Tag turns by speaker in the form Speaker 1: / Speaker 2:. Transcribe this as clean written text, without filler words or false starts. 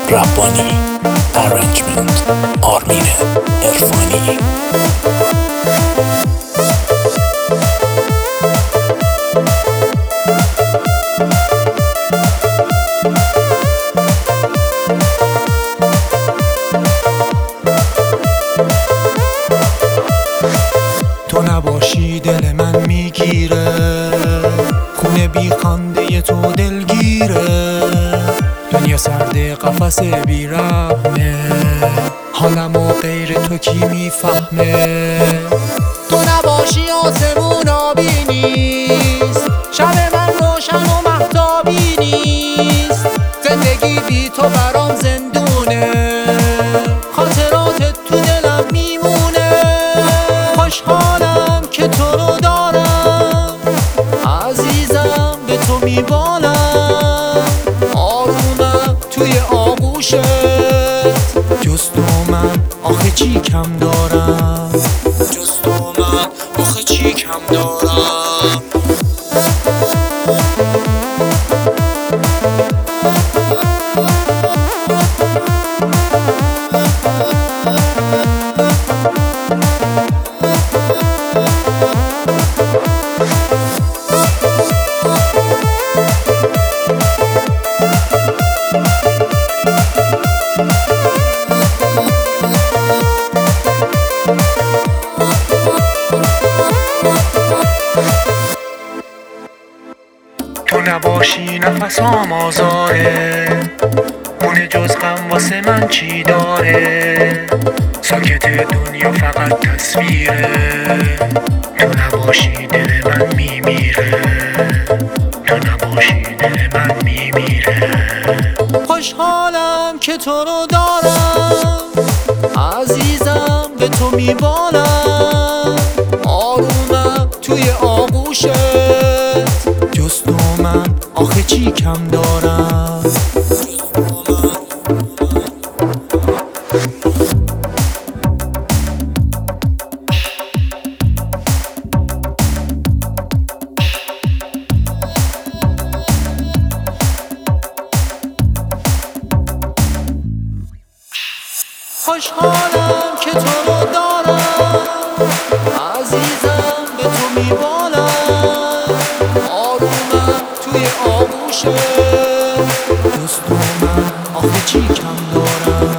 Speaker 1: ربانی. ارنجمنت آرمین عرفانی.
Speaker 2: تو نباشی دل من میگیره، خونه بی خنده تو دلگیره. دنیا سرد قفس بیرحمه، حالمو غیر تو کی میفهمه. تو نباشی آسمون آبی نیست، شب من روشن و مهتابی نیست. زندگی بی تو برام زندونه، خاطراتت تو دلم میمونه. خوشحالم که تو رو دارم، عزیزم به تو میبالم. آرومم توی آغوشت، جز تو من آخه چی کم دارم، جز تو من آخه چی کم دارم. تو نباشی نفسام آزاره، خونه جز غم واسه من چی داره. ساکت دنیا فقط تصویره، تو نباشی دل من میمیره، تو نباشی دل من میمیره. خوشحالم که تو رو دارم، عزیزم به تو میبالم. آرومم توی آغوشت، جز تو من آخه چی کم دارم. خوشحالم که تو رو دارم، عزیزم به تو میبالم. آرومم توی آغوشت، جز تو من آخه چی کم دارم.